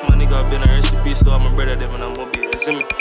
to my nigga, I been a recipe, so I'm a brother, them and I'm gonna be, you see me?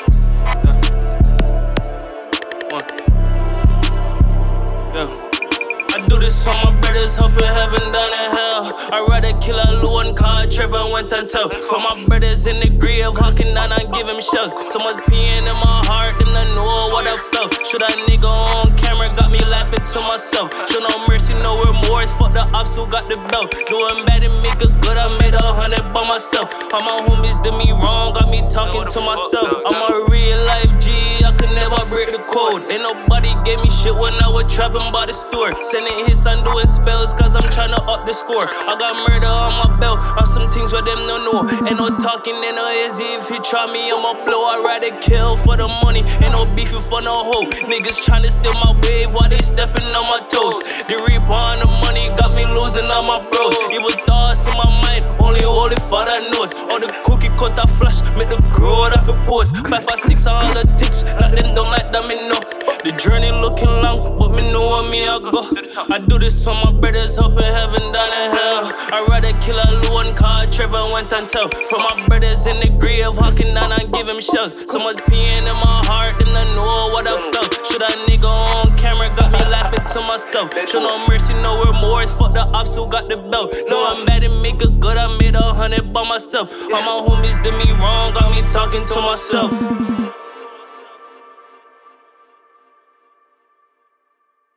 I do this for my brothers, hoping heaven down in hell. I'd rather kill a Luan, call Trevor and went and tell. For my brothers in the grave, walking down and give him shells. So much pain in my heart, them don't know what I felt. Should a nigga on camera got me laughing to myself. Show no mercy, no remorse, fuck the ops who got the belt. Doing bad and make it good, I made 100 by myself. All my homies did me wrong, got me talking to myself. I'm a real life G, I could never break the code. Ain't nobody gave me shit when I was trapping by the store. Sending hits, I'm doing spells, cause I'm tryna up the score. I got murder on my belt, on some things where them don't know. Ain't no talking, ain't no easy. If you try me, I'ma blow. I'd rather kill for the money, ain't no beefing for no hoe. Niggas tryna steal my wave while they stepping on my toes. The reaper on the money got me losing all my bros. Evil thoughts in my mind, only Holy Father knows. All the cookie cut I flash, make the growth off a post. 5 or 6 on all the tips, not them don't like that, me know. The journey looking long, but me know where me I go. I do this for my brothers, hoping heaven down in hell. I'd rather kill a Luan, call Trevor and went and tell. For my brothers in the grave, walking down and give him shells. So much pain in my heart, them don't know what I felt. Should a nigga on camera got me laughing to myself. Show no mercy, no remorse, fuck the ops who got the belt. Doing bad and make it good, I made 100 by myself. All my homies did me wrong, got me talking to myself.